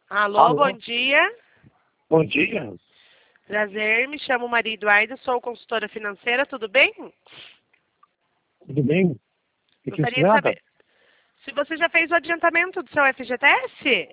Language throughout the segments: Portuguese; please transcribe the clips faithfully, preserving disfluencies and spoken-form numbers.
Alô, Alô? bom dia. Bom dia. Prazer, me chamo Maria Eduarda, sou consultora financeira, tudo bem? Tudo bem? Que Gostaria de nada? saber se você já fez o adiantamento do seu F G T S?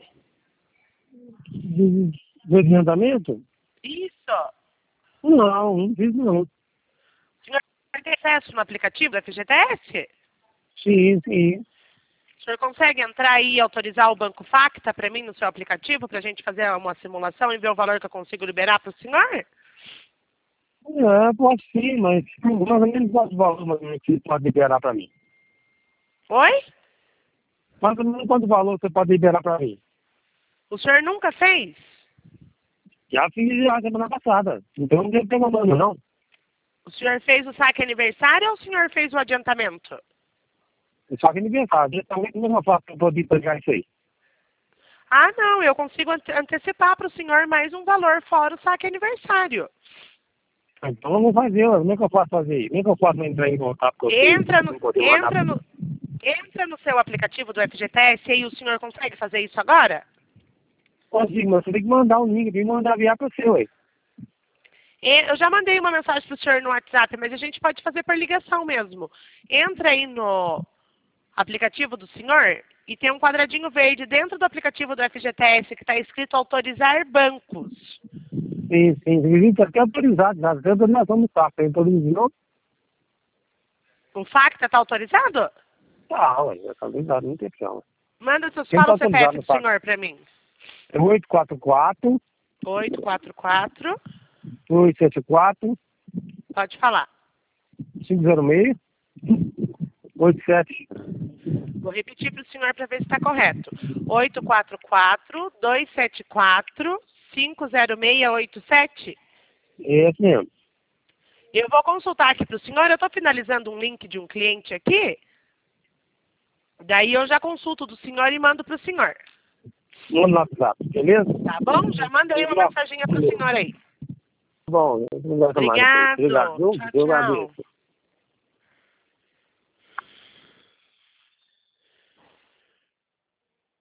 Do, do adiantamento? Isso. Não, não fiz não. O senhor tem acesso no aplicativo do F G T S? Sim, sim. O senhor consegue entrar aí e autorizar o Banco Facta para mim no seu aplicativo, para a gente fazer uma simulação e ver o valor que eu consigo liberar para o senhor? É, pode sim, mas mais ou menos quanto valor mais ou menos que você pode liberar para mim? Oi? Mais ou menos quanto valor você pode liberar para mim? O senhor nunca fez? Já fiz a semana passada. Então não deve ter mandado não. O senhor fez o saque aniversário ou o senhor fez o adiantamento? Só que aniversário. Adiantamento como é que eu faço para poder pegar isso aí? Ah, não, eu consigo ante- antecipar para o senhor mais um valor fora o saque aniversário. Então eu vou fazer, ué. Como é que eu posso fazer? Como é que eu posso entrar em contato com você? Entra no, Pra poder mandar. entra no, entra no seu aplicativo do F G T S e o senhor consegue fazer isso agora? Consigo, mas você tem que mandar um link, tem que mandar via para você, ué. E- Eu já mandei uma mensagem para o senhor no WhatsApp, mas a gente pode fazer por ligação mesmo. Entra aí no aplicativo do senhor e tem um quadradinho verde dentro do aplicativo do F G T S que está escrito autorizar bancos. Sim, sim. A gente até autorizado, já dentro nós vamos estar. Tem autorizado? O Facta está autorizado? Tá, ué, já tá autorizado, não tem problema. Manda seus Quem tá fala o C P autorizado F no do Facta? senhor para mim. É oito quatro quatro, oito quatro quatro, dois sete quatro, pode falar. cinco zero seis, oito sete. Vou repetir para o senhor para ver se está correto. oito quatro quatro, dois sete quatro, cinco zero seis oito sete. É esse mesmo. Eu vou consultar aqui para o senhor. Eu estou finalizando um link de um cliente aqui. Daí eu já consulto do senhor e mando para o senhor. Manda no WhatsApp, beleza? Tá bom? Já mandei uma mensaginha para o senhor aí. Bom, eu não gosto mais. Obrigado. Obrigado, viu? Tchau, Eu tchau. agradeço.